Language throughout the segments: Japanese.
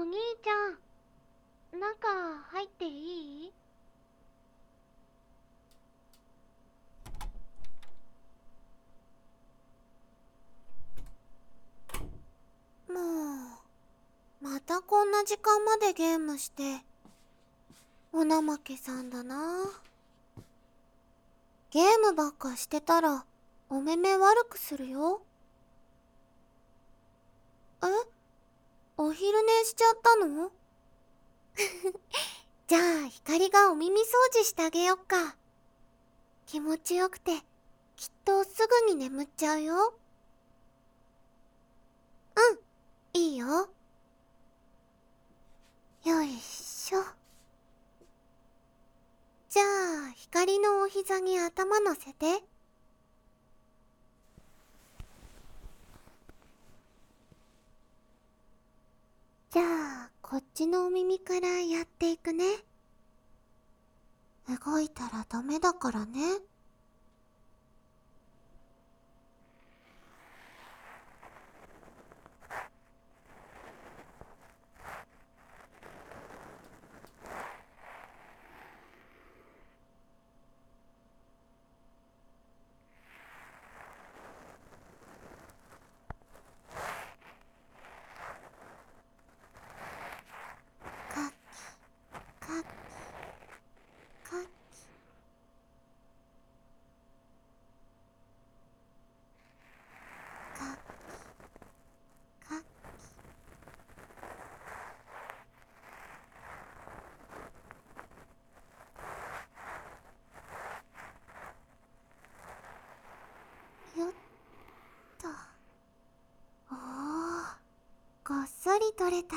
お兄ちゃん、中入っていい？ もう、またこんな時間までゲームして。お怠けさんだな。ゲームばっかしてたら、お目目悪くするよ。え？お昼寝しちゃったの？じゃあ、光がお耳掃除してあげよっか。気持ちよくて、きっとすぐに眠っちゃうよ。うん、いいよ。よいしょ。じゃあ、光のお膝に頭乗せて。じゃあ、こっちのお耳からやっていくね。動いたらダメだからね。カッキカッキカッキカッキカッキよっと。おー、ごっそり取れた。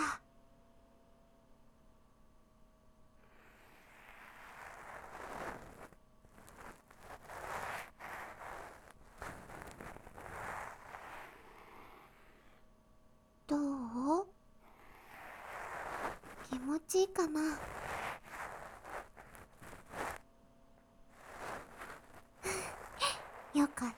どう？気持ちいいかな？よかった。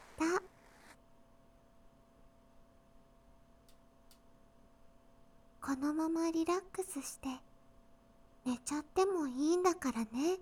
このままリラックスして寝ちゃってもいいんだからね。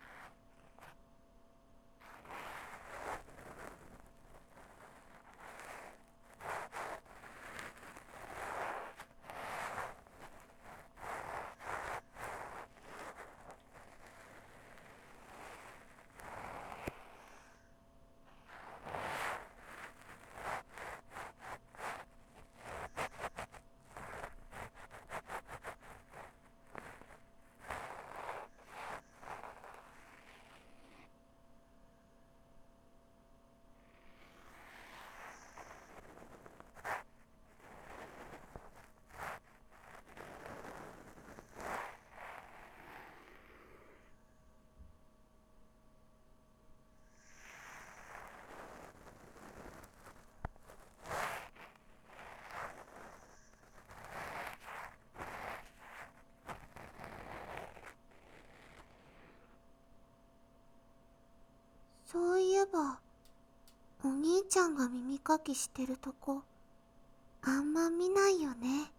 そういえば、お兄ちゃんが耳かきしてるとこあんま見ないよね。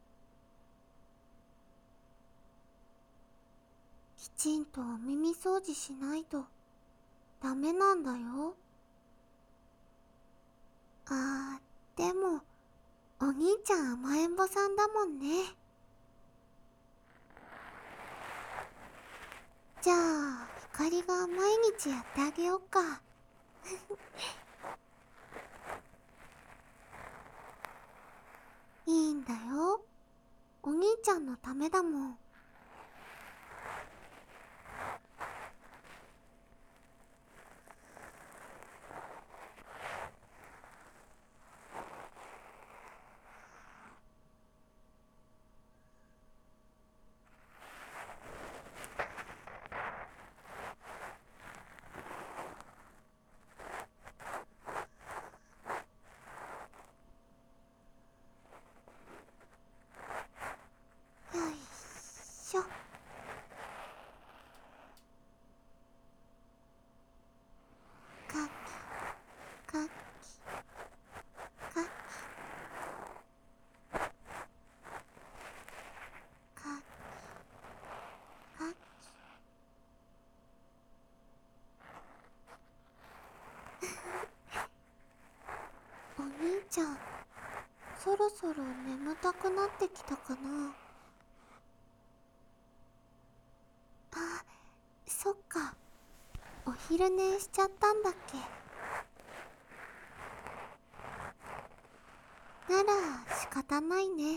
きちんとお耳掃除しないとダメなんだよ。でもお兄ちゃん甘えん坊さんだもんね。じゃあ、光が毎日やってあげようか。いいんだよ。お兄ちゃんのためだもん。よいそろそろ眠たくなってきたかな。あ、そっか。お昼寝しちゃったんだっけ。なら仕方ないね。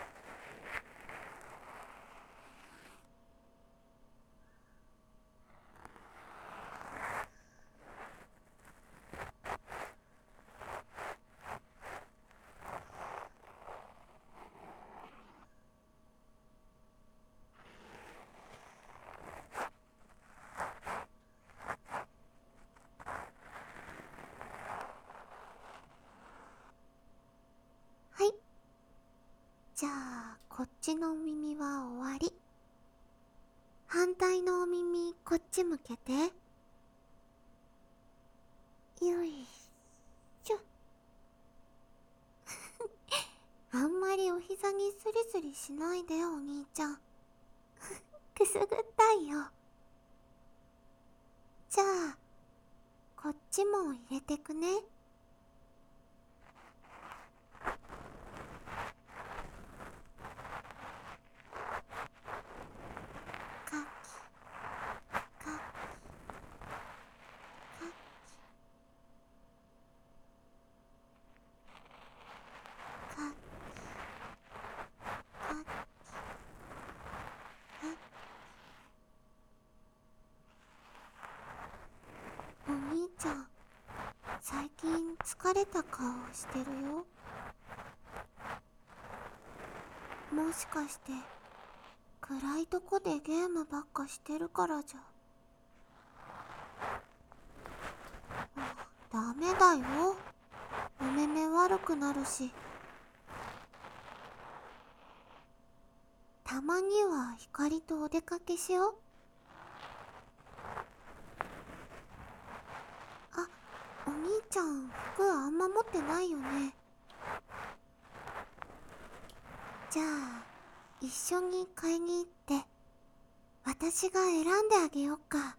はい。じゃあこっちのお耳は終わり。反対のお耳こっち向けて。よいしょ。あんまりお膝にスリスリしないでお兄ちゃん。くすぐったいよ。じゃあこっちも入れてくね。かきかきかきかきかきお兄ちゃん、最近疲れた顔してるよ。もしかして暗いとこでゲームばっかしてるからじゃ。ダメだよ。お目目悪くなるし。たまには光とお出かけしよう。あ、お兄ちゃん服あんま持ってないよね。じゃあ一緒に買いに行って私が選んであげよっか。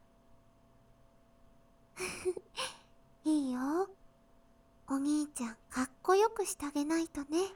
いいよ。お兄ちゃんかっこよくしてあげないとね。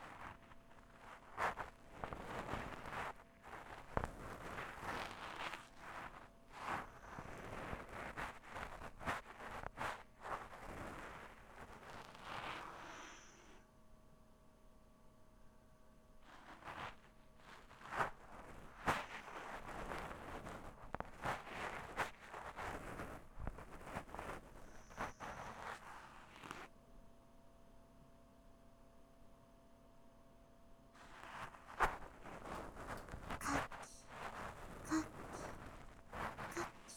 かきかきかき。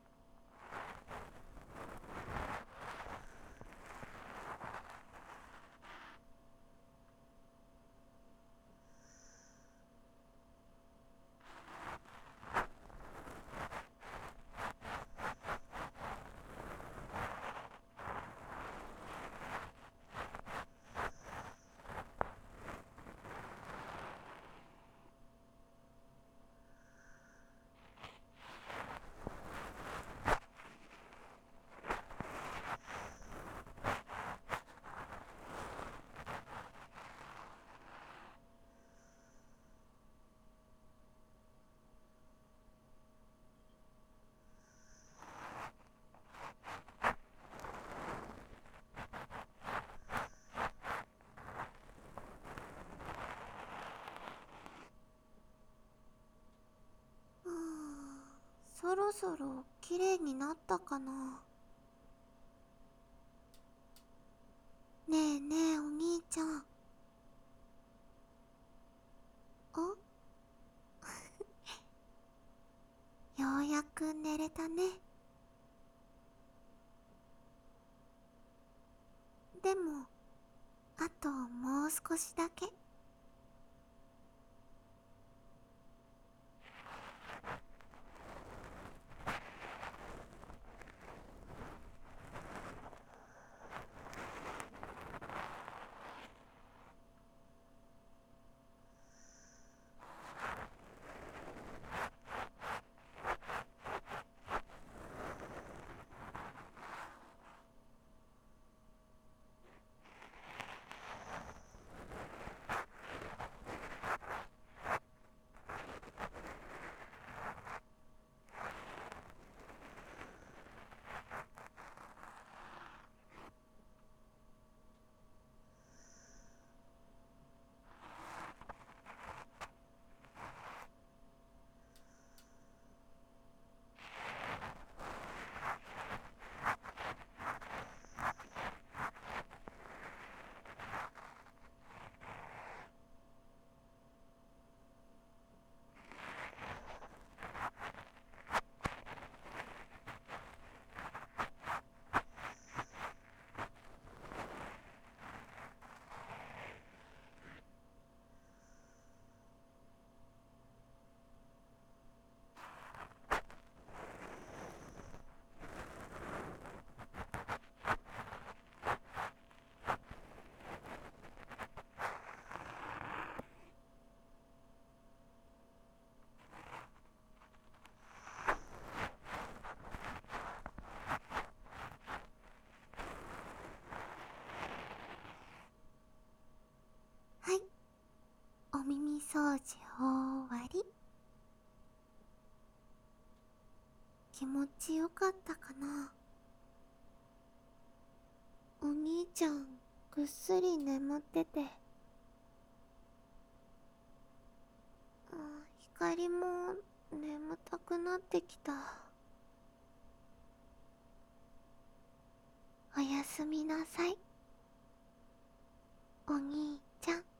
そろそろ綺麗になったかな。ねえねえお兄ちゃん。あようやく寝れたね。でもあともう少しだけ。 掃除終わり。気持ちよかったかな。お兄ちゃんぐっすり眠ってて、光も眠たくなってきた。おやすみなさい、お兄ちゃん。